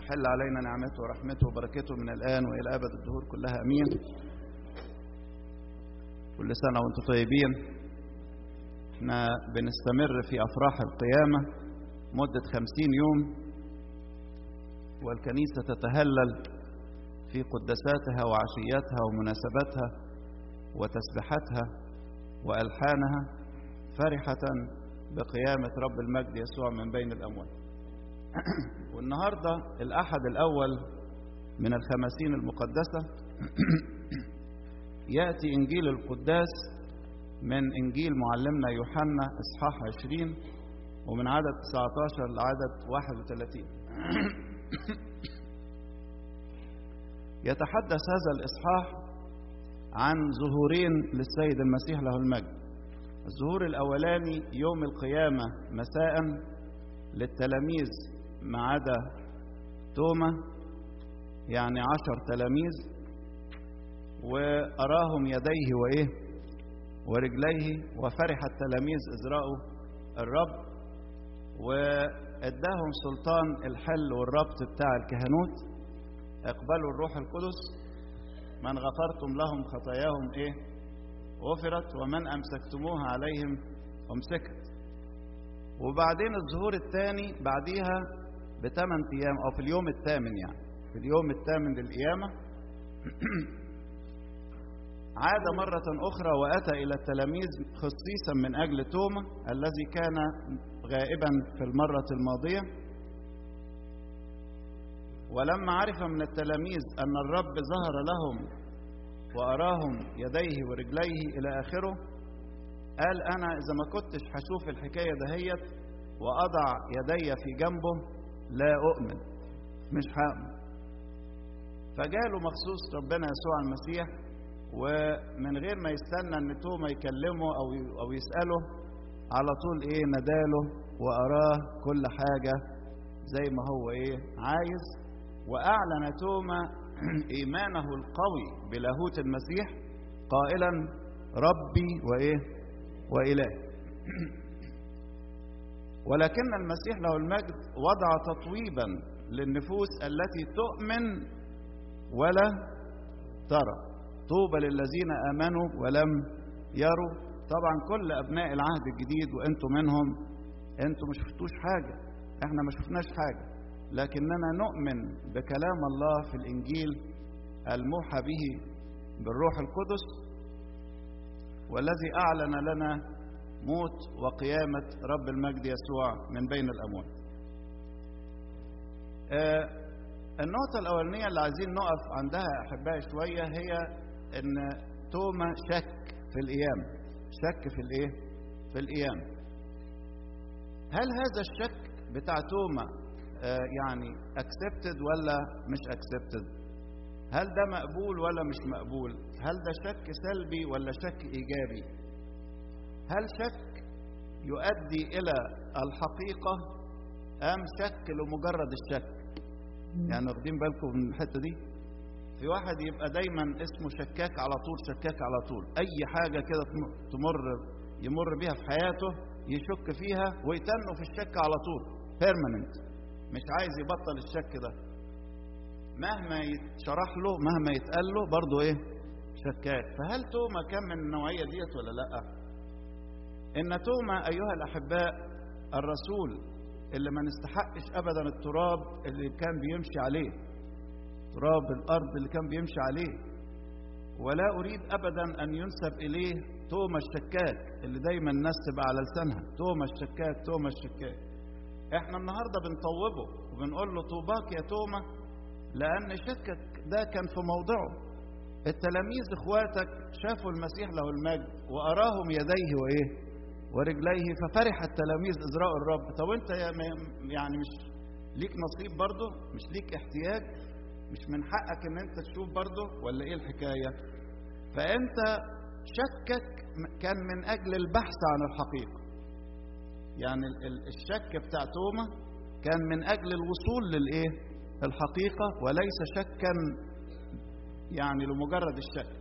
تحل علينا نعمته ورحمته وبركته من الآن وإلى أبد الدهور كلها أمين. كل سنة وأنتم طيبين. احنا بنستمر في أفراح القيامة مدة 50 يوم، والكنيسة تتهلل في قداساتها وعشياتها ومناسباتها وتسبيحاتها وألحانها فرحة بقيامة رب المجد يسوع من بين الأموات. والنهاردة الأحد الأول من الخمسين المقدسة يأتي إنجيل القداس من إنجيل معلمنا يوحنا إصحاح 20 ومن عدد 19 لعدد 31. يتحدث هذا الإصحاح عن ظهورين للسيد المسيح له المجد. الظهور الأولاني يوم القيامة مساء للتلاميذ ما عدا توما، يعني 10 تلاميذ، وأراهم يديه ورجليه، وفرح التلاميذ إذ رأوا الرب، واداهم سلطان الحل والربط بتاع الكهنوت. اقبلوا الروح القدس، من غفرتم لهم خطاياهم غفرت، ومن أمسكتموها عليهم أمسكت. وبعدين الظهور الثاني بعديها ب8 أيام أو في اليوم الثامن، يعني في اليوم الثامن للقيامة عاد مرة أخرى وأتى إلى التلاميذ خصيصا من أجل توما الذي كان غائبا في المرة الماضية. ولما عرف من التلاميذ أن الرب ظهر لهم وأراهم يديه ورجليه إلى آخره، قال أنا إذا ما كنتش هشوف الحكاية دهيت وأضع يدي في جنبه لا أؤمن، مش هؤمن. فجاله مخصوص ربنا يسوع المسيح، ومن غير ما يستنى ان توما يكلمه او يسأله، على طول نداله وأراه كل حاجة زي ما هو عايز. وأعلن توما إيمانه القوي بلاهوت المسيح قائلا ربي وإله. ولكن المسيح له المجد وضع تطويبا للنفوس التي تؤمن ولا ترى. طوبى للذين آمنوا ولم يروا. طبعا كل أبناء العهد الجديد وأنتم منهم، أنتم ما شفتوش حاجة، احنا ما شفناش حاجة، لكننا نؤمن بكلام الله في الإنجيل الموحى به بالروح القدس، والذي أعلن لنا موت وقيامة رب المجد يسوع من بين الأموات. النقطة الأولانية اللي عايزين نقف عندها أحبائي شوية هي إن توما شك في القيامة. شك في القيامة. هل هذا الشك بتاع توما يعني accepted ولا مش accepted؟ هل ده مقبول ولا مش مقبول؟ هل ده شك سلبي ولا شك إيجابي؟ هل شك يؤدي إلى الحقيقة أم شك لمجرد الشك؟ يعني واخدين بالكم من الحتة دي؟ في واحد يبقى دايما اسمه شكاك على طول، شكاك على طول، أي حاجة كده يمر بيها في حياته يشك فيها ويتنه في الشك على طول permanent، مش عايز يبطل الشك ده، مهما يتشرح له مهما يتقال له برضه شكاك. فهل توما كان من النوعية ديت ولا لا؟ إن توما أيها الأحباء الرسول اللي ما نستحقش أبدا التراب اللي كان بيمشي عليه، تراب الأرض اللي كان بيمشي عليه، ولا أريد أبدا أن ينسب إليه توما الشكاك اللي دايما الناس تبقى على لسانها توما الشكاك توما الشكاك. احنا النهاردة بنطوبه وبنقول له طوباك يا توما، لأن شكك ده كان في موضعه. التلاميذ اخواتك شافوا المسيح له المجد وأراهم يديه ورجليه، ففرح التلاميذ إذ رأوا الرب. طب انت يعني مش ليك نصيب برضه؟ مش ليك احتياج؟ مش من حقك ان انت تشوف برضه ولا ايه الحكاية؟ فانت شكك كان من اجل البحث عن الحقيقة. يعني الشك بتاع توما كان من اجل الوصول الحقيقة، وليس شكا يعني لمجرد الشك.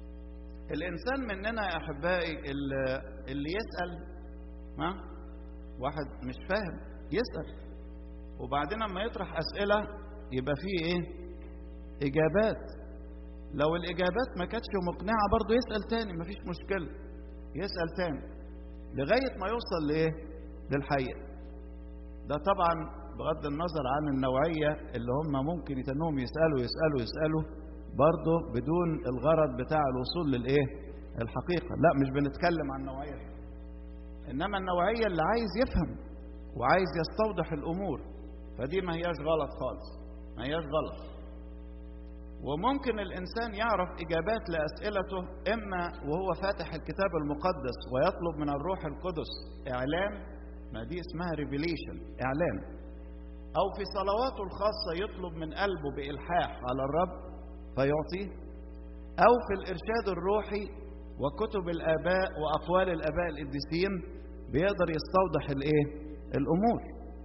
والإنسان مننا يا أحبائي اللي يسأل واحد مش فاهم يسأل، وبعدين لما يطرح أسئلة يبقى فيه إيه؟ إجابات. لو الإجابات ما كانتش مقنعة برضه يسأل تاني، مفيش مشكلة، يسأل تاني لغاية ما يوصل لإيه؟ للحقيقة. ده طبعا بغض النظر عن النوعية اللي هم ممكن يتنهم يسألوا برضه بدون الغرض بتاع الوصول للإيه؟ الحقيقة. لا، مش بنتكلم عن النوعية دي، إنما النوعية اللي عايز يفهم وعايز يستوضح الأمور، فدي ما هياش غلط خالص، ما هياش غلط. وممكن الإنسان يعرف إجابات لأسئلته إما وهو فاتح الكتاب المقدس ويطلب من الروح القدس إعلان، ما دي اسمها ريفيليشن، إعلان، أو في صلواته الخاصة يطلب من قلبه بإلحاح على الرب فيعطيه، أو في الإرشاد الروحي وكتب الآباء وأقوال الآباء القديسين بيقدر يستوضح الإيه؟ الأمور.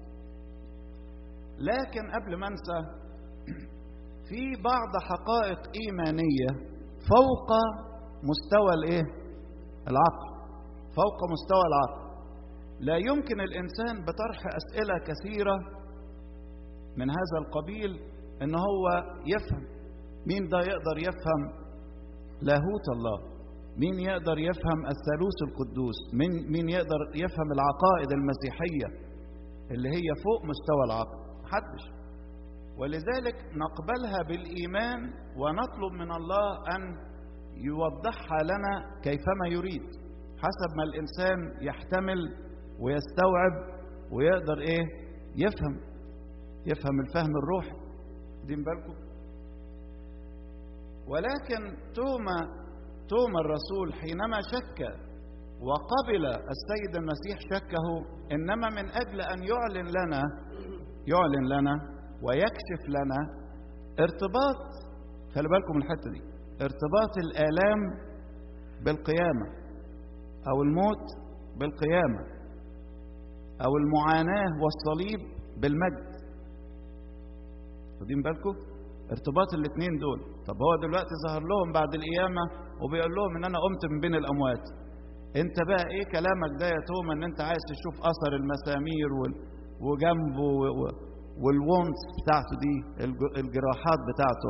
لكن قبل ما أنسى، في بعض حقائق إيمانية فوق مستوى الإيه؟ العقل، فوق مستوى العقل. لا يمكن الإنسان بطرح أسئلة كثيرة من هذا القبيل إن هو يفهم. مين ده يقدر يفهم لاهوت الله؟ مين يقدر يفهم الثالوث القدوس؟ مين يقدر يفهم العقائد المسيحية اللي هي فوق مستوى العقل؟ محدش. ولذلك نقبلها بالإيمان ونطلب من الله أن يوضحها لنا كيفما يريد، حسب ما الإنسان يحتمل ويستوعب ويقدر إيه؟ يفهم الفهم الروحي. دين بالكم. ولكن توما الرسول حينما شك وقبل السيد المسيح شكه، إنما من أجل أن يعلن لنا ويكشف لنا ارتباط، خلي بالكم الحتة دي، ارتباط الآلام بالقيامة، أو الموت بالقيامة، أو المعاناة والصليب بالمجد. خدين بالكم ارتباط الاثنين دول. طب هو دلوقتي ظهر لهم بعد القيامة وبيقول لهم ان انا قمت من بين الاموات، انت بقى ايه كلامك ده يا توما ان انت عايز تشوف اثر المسامير وجنبه والوونس بتاعته دي، الجراحات بتاعته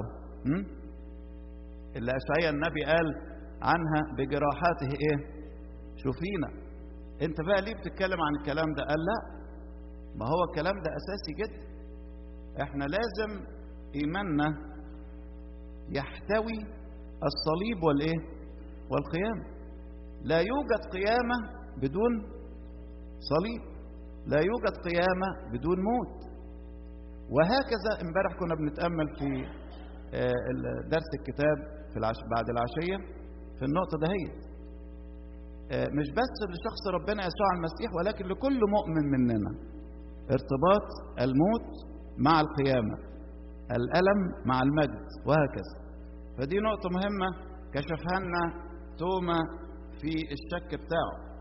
اللي اشعياء النبي قال عنها بجراحاته ايه؟ شوفينا. انت بقى ليه بتتكلم عن الكلام ده؟ قال لا، ما هو الكلام ده اساسي جدا. احنا لازم ايماننا يحتوي الصليب والايه؟ والقيامة. لا يوجد قيامة بدون صليب، لا يوجد قيامة بدون موت. وهكذا امبارح كنا بنتأمل في درس الكتاب في بعد العشية في النقطة دهيت، مش بس لشخص ربنا يسوع المسيح ولكن لكل مؤمن مننا ارتباط الموت مع القيامة، الألم مع المجد، وهكذا. فدي نقطة مهمة كشفها لنا توما في الشك بتاعه.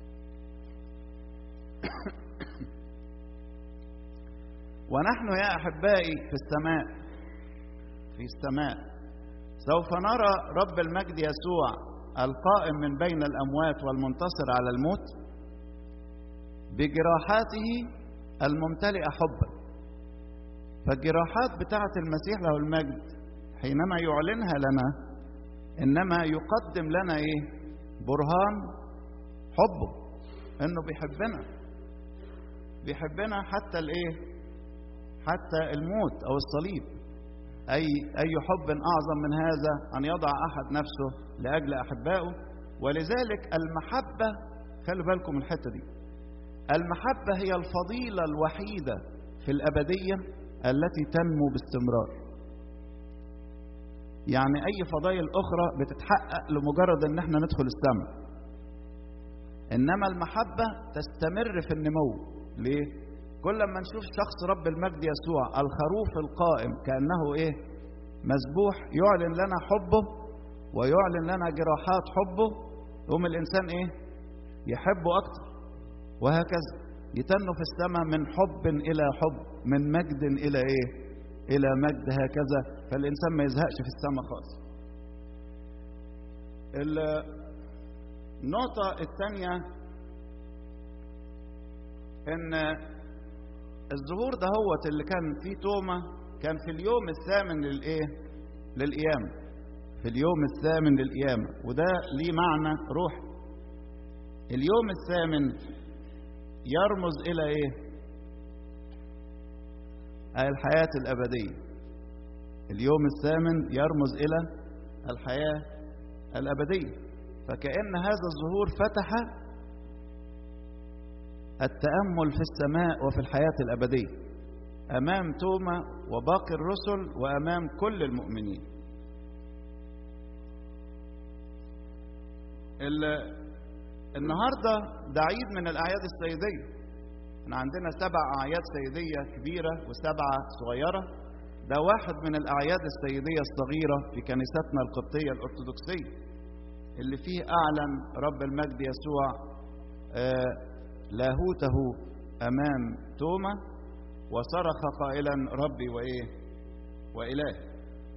ونحن يا أحبائي في السماء سوف نرى رب المجد يسوع القائم من بين الأموات والمنتصر على الموت بجراحاته الممتلئة حبا. فالجراحات بتاعة المسيح له المجد حينما يعلنها لنا إنما يقدم لنا إيه؟ برهان حبه، إنه بيحبنا حتى الإيه؟ حتى الموت أو الصليب. أي حب أعظم من هذا أن يضع أحد نفسه لأجل أحبائه. ولذلك المحبة، خلي بالكم الحتة دي، المحبة هي الفضيلة الوحيدة في الأبدية التي تنمو باستمرار. يعني أي فضائل أخرى بتتحقق لمجرد أن احنا ندخل السماء، إنما المحبة تستمر في النمو. ليه؟ كل ما نشوف شخص رب المجد يسوع الخروف القائم كأنه إيه؟ مذبوح، يعلن لنا حبه ويعلن لنا جراحات حبه، يقوم الإنسان إيه؟ يحبه أكتر، وهكذا يتنوا في السماء من حب إلى حب، من مجد إلى إيه؟ إلى مجد، هكذا. فالإنسان ما يزهقش في السماء خالص. النقطة الثانية، ان الظهور ده هو اللي كان فيه توما كان في اليوم الثامن للقيامة، في اليوم الثامن للقيامة، وده ليه معنى روحي. اليوم الثامن يرمز إلى إيه؟ الحياة الأبدية. اليوم الثامن يرمز إلى الحياة الأبدية، فكأن هذا الظهور فتح التأمل في السماء وفي الحياة الأبدية أمام توما وباقي الرسل وأمام كل المؤمنين. النهاردة ده عيد من الأعياد السيدية. احنا عندنا 7 أعياد سيدية كبيرة و7 صغيرة. ده واحد من الأعياد السيدية الصغيرة في كنيستنا القبطية الأرثوذكسية، اللي فيه أعلن رب المجد يسوع لاهوته أمام توما وصرخ قائلا ربي وإلهي.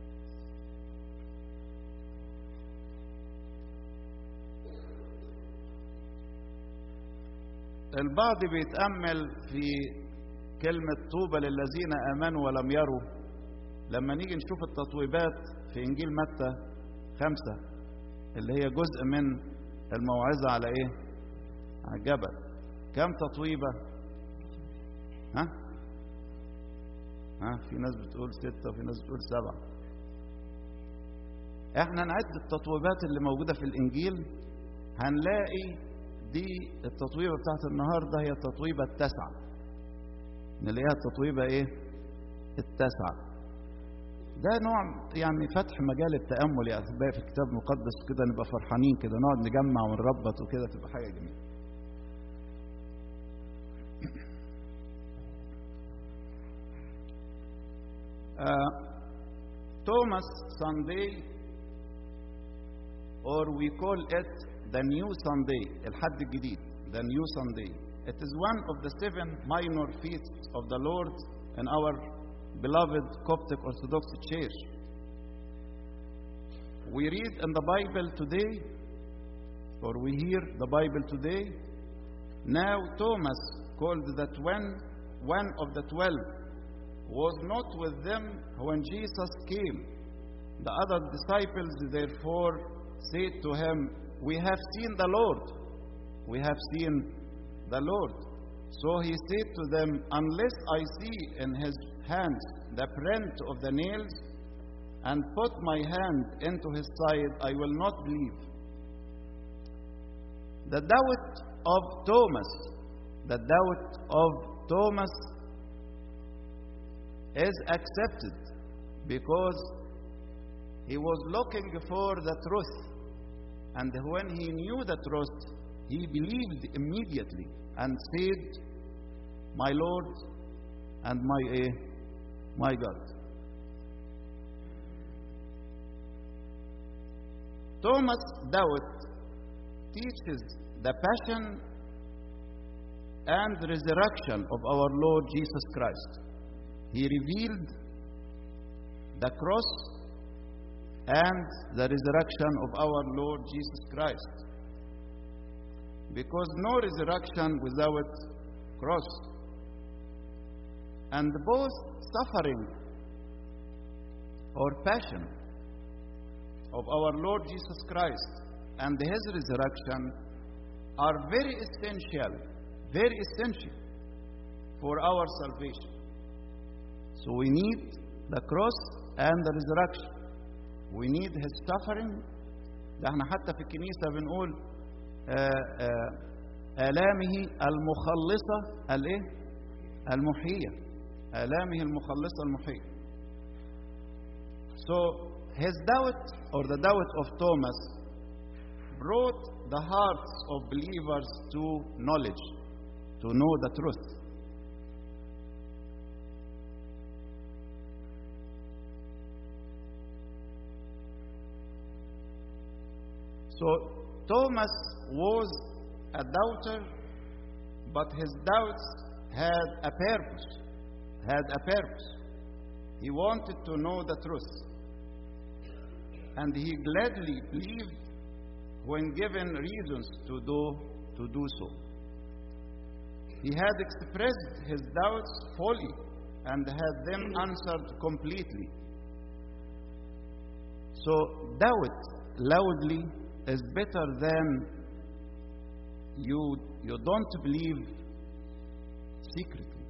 البعض بيتأمل في كلمة طوبى للذين آمنوا ولم يروا. لما نيجي نشوف التطويبات في إنجيل متى 5 اللي هي جزء من الموعظة على على الجبل، كم تطويبة؟ في ناس بتقول 6 وفي ناس بتقول 7. احنا نعد التطويبات اللي موجودة في الإنجيل هنلاقي دي التطويبة بتاعت النهاردة هي التطويبة 9. نلاقيها التطويبة 9. ده نوع يعني فتح مجال التأمل يا أحبائي في الكتاب المقدس، كده نبقى فرحانين كده، نقعد نجمع ونربط وكده، تبقى حاجة جميلة. Thomas Sunday, or we call it the New Sunday, الحد الجديد, the New Sunday. It is one of the 7 minor feasts of the Lord in our beloved Coptic Orthodox Church. We read in the Bible today, or we hear the Bible today, now Thomas, called one of the 12, was not with them when Jesus came. The other disciples therefore said to him, we have seen the Lord. We have seen the Lord. So he said to them, unless I see in his hands the print of the nails, and put my hand into his side, I will not believe. The doubt of Thomas is accepted because he was looking for the truth, and when he knew the truth, he believed immediately and said, my Lord and my God. Thomas' doubt teaches the passion and resurrection of our Lord Jesus Christ. He revealed the cross and the resurrection of our Lord Jesus Christ, because no resurrection without cross. And both suffering or passion of our Lord Jesus Christ and his resurrection are very essential for our salvation. So we need the cross and the resurrection. We need his suffering. ده احنا حتى في الكنيسة بنقول آلامه المخلصة المحية. آلامه المخلصة المحية. So his doubt, or the doubt of Thomas, brought the hearts of believers to knowledge, to know the truth. So Thomas was a doubter, but his doubts had a purpose. He wanted to know the truth, and he gladly believed when given reasons to do so. He had expressed his doubts fully and had them answered completely. So doubt loudly is better than you don't believe secretly.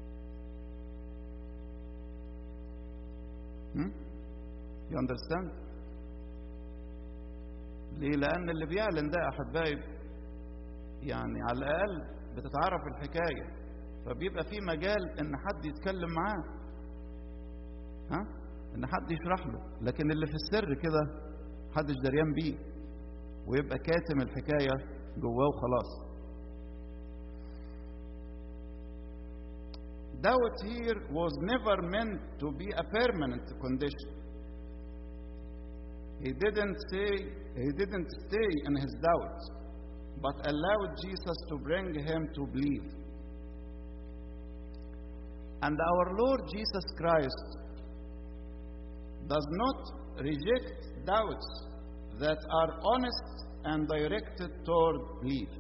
You understand? ليه؟ لأن اللي بيعلن ده أحبائي يعني على الأقل بتتعرف الحكاية، فبيبقى في مجال إن حد يتكلم معاه، إن حد يشرح له. لكن اللي في السر كده محدش دريان بيه، ويبقى كاتم الحكاية جواه وخلاص. Doubt here was never meant to be a permanent condition. He didn't stay in his doubt, but allowed Jesus to bring him to believe. And our Lord Jesus Christ does not reject doubts that are honest and directed toward belief.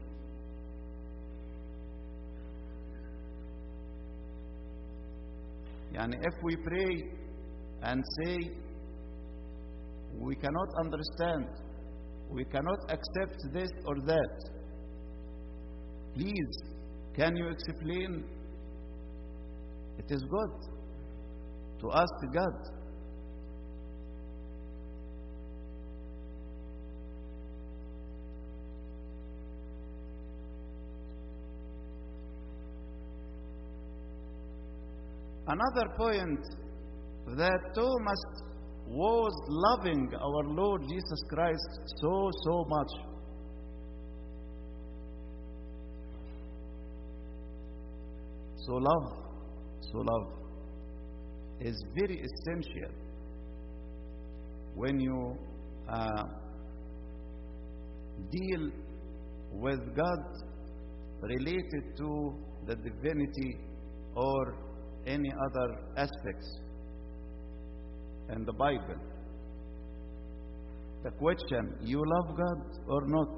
Yani if we pray and say we cannot understand, we cannot accept this or that, please, can you explain? It is good to ask God. Another point, that Thomas was loving our Lord Jesus Christ so much. So love is very essential when you deal with God related to the divinity or any other aspects in the Bible. The question, you love God or not?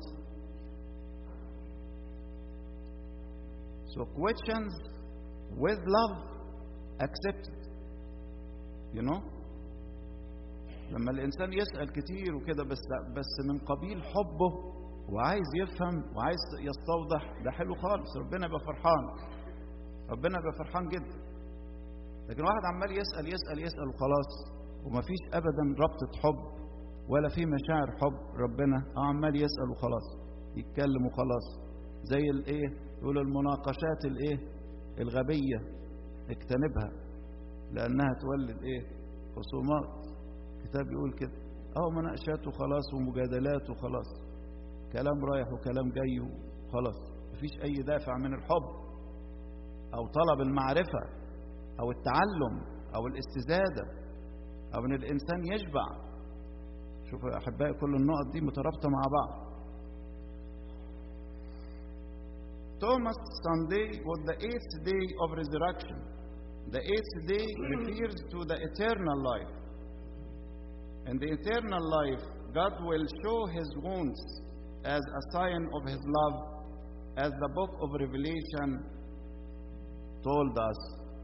So questions with love accepted. You know? لما الإنسان يسأل كتير وكده بس من قبيل حبه وعايز يفهم وعايز يستوضح، ده حلو خالص، ربنا يبقى فرحان جدا. لكن واحد عمال يسأل وخلاص، ومفيش أبدا ربطة حب ولا في مشاعر حب ربنا، عمال يسأل وخلاص، يتكلم وخلاص، زي يقول المناقشات الغبية اجتنبها لأنها تولد خصومات. الكتاب يقول كده، مناقشات وخلاص ومجادلات وخلاص، كلام رايح وكلام جاي وخلاص، مفيش أي دافع من الحب أو طلب المعرفة أو التعلم أو الاستزادة أو إن الإنسان يشبع. شوفوا يا أحبائي، كل النقط دي مترابطة مع بعض. Thomas' Sunday was the 8th day of resurrection. The 8th day refers to the eternal life. In the eternal life, God will show His wounds as a sign of His love, as the book of Revelation told us.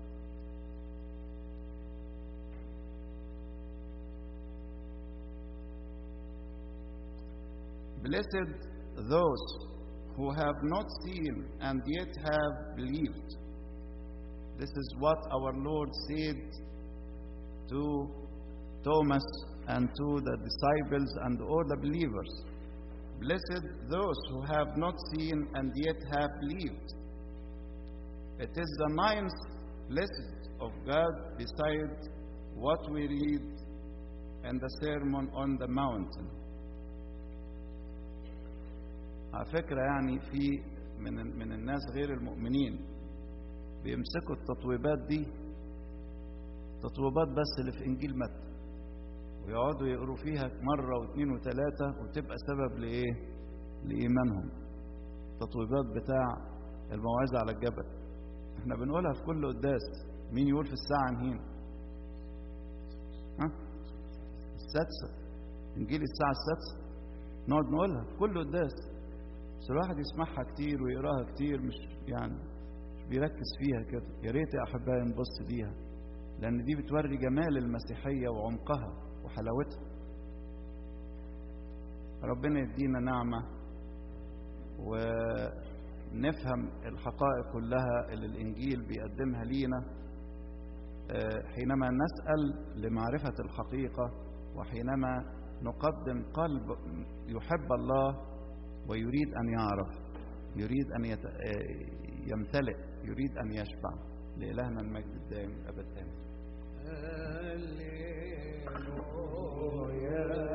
Blessed those who have not seen and yet have believed. This is what our Lord said to Thomas and to the disciples and all the believers. Blessed those who have not seen and yet have believed. It is the 9th blessing of God beside what we read in the Sermon on the Mountain. على فكرة يعني في من الناس غير المؤمنين بيمسكوا التطويبات دي، تطويبات بس اللي في إنجيل متى، ويقعدوا يقروا فيها مرة واثنين وثلاثة، وتبقى سبب لإيمانهم. التطويبات بتاع الموعظة على الجبل احنا بنقولها في كل قداس. مين يقول في الساعة نهين؟ السادسة، إنجيل الساعة السادسة نقعد نقولها في كل قداس، بس الواحد يسمعها كتير ويقراها كتير، مش يعني بيركز فيها كده. يا ريت يا أحبائي نبص ليها، لأن دي بتوري جمال المسيحية وعمقها وحلاوتها. ربنا يدينا نعمة ونفهم الحقائق كلها اللي الإنجيل بيقدمها لينا حينما نسأل لمعرفة الحقيقة، وحينما نقدم قلب يحب الله ويريد أن يعرف، يريد أن يمتلئ، يريد أن يشبع. لإلهنا المجد الدائم أبد آمين.